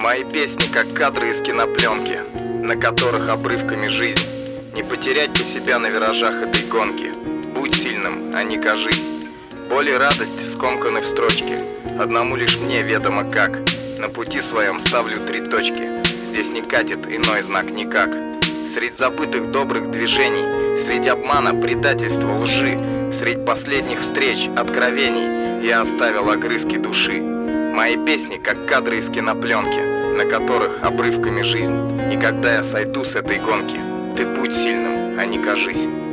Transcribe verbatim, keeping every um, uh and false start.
Мои песни как кадры из кинопленки, на которых обрывками жизнь. Не потерять бы себя на виражах этой гонки. Будь сильным, а не кажись. Боль и радость скомканы в строчке. Одному лишь мне ведомо как. На пути своем ставлю три точки. Здесь не катит иной знак никак. Средь забытых добрых движений, средь обмана, предательства, лжи, средь последних встреч, откровений я оставил огрызки души. Мои песни как кадры из кинопленки, на которых обрывками жизнь. И когда я сойду с этой гонки, ты будь сильным, а не кажись.